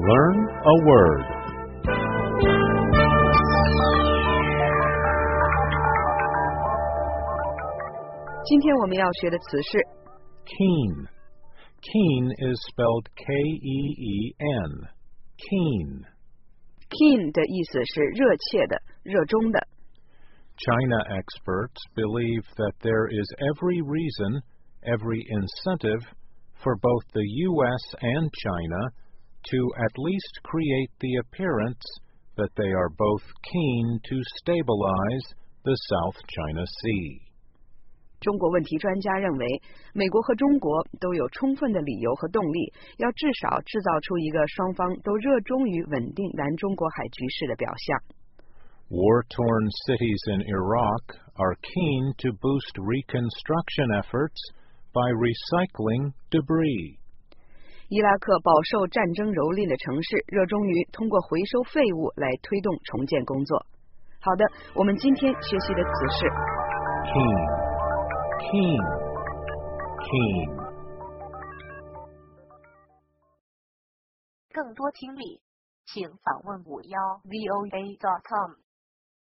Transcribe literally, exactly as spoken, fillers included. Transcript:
Learn a word. Keen. Keen is spelled K E E N. Keen. Keen 的意思是热切的、热衷的。 China experts believe that there is every reason, every incentive for both the U S and China to at least create the appearance that they are both keen to stabilize the South China Sea. 中国问题专家认为，美国和中国都有充分的理由和动力，要至少制造出一个双方都热衷于稳定南中国海局势的表象。 War-torn cities in Iraq are keen to boost reconstruction efforts by recycling debris. 伊拉克饱受战争蹂躏的城市热衷于通过回收废物来推动重建工作。好的，我们今天学习的词是 Keen. Keen. Keen. 更多听力，请访问五幺 V O A dot com。